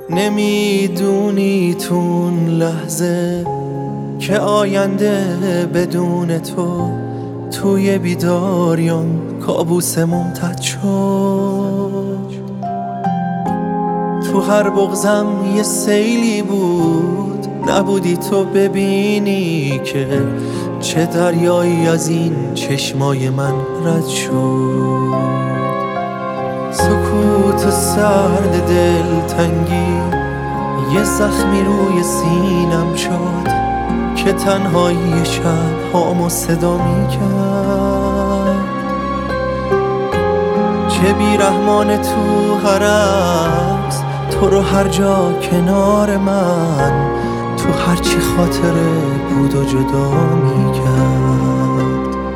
نمیدونی تو اون لحظه که آینده بدون تو توی بیداریام کابوس ممتد شد. تو هر بغضم یه سیلی بود، نبودی تو ببینی که چه دریایی از این چشمای من رد شد. سکوت سرد دلتنگی یه زخمی روی سینم شد که تنهایی شب هامو صدا میکرد. چه بیرحمانه تو هر عکس تو رو هر جا کنار من، تو هرچی خاطره بود و جدا میکرد.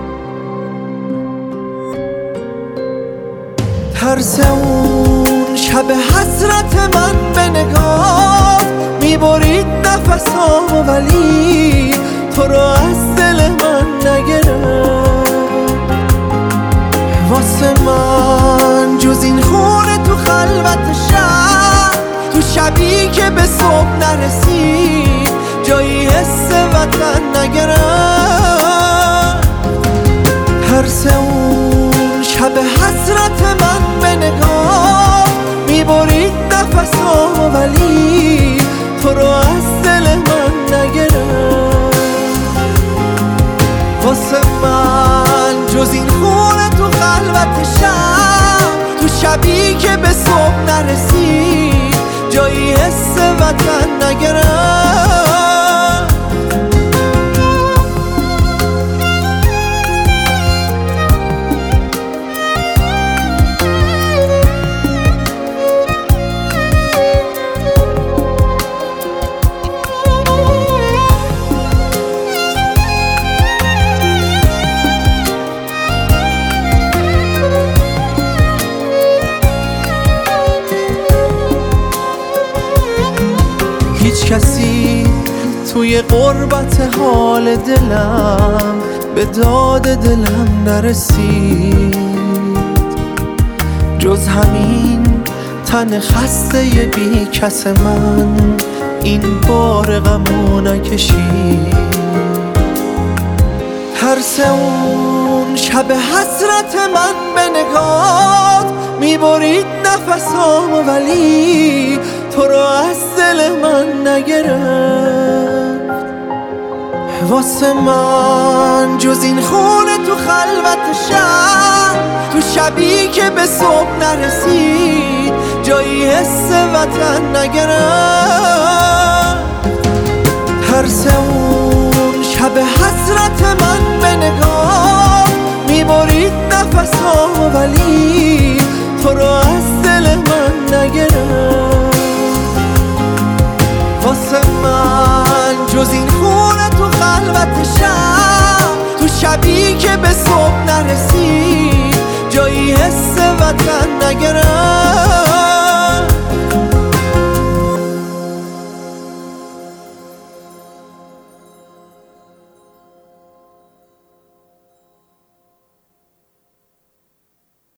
ترس اون شب حسرت من به نگاه میبرید نفسامو، ولی تو رو از دل من نگرفت. واسه من جز این خونه تو خلوت شب، تو شبی که به صبح نرسید جایی حس وطن نگرفت. ترس اون شب حسرت من به نگاه میبرید نفسامو، ولی تو رو از دل من نگرفت. واسه من جز این خونه تو خلوت شب، تو شبی که به صبح نرسید جایی حس وطن نگرفت. هیچ کسی توی غربت حال دلم به داد دلم نرسید، جز همین تن خسته بی کس من این بار غمو نکشید. ترس اون شب حسرت من به نگات میبرید نفسامو، ولی تو رو از دل من نگرفت. واسه من جز این خونه تو خلوت شب، تو شبی که به صبح نرسید جایی حس وطن نگرفت. ترس اون شب حسرت من به نگاه میبرید نفسامو، ولی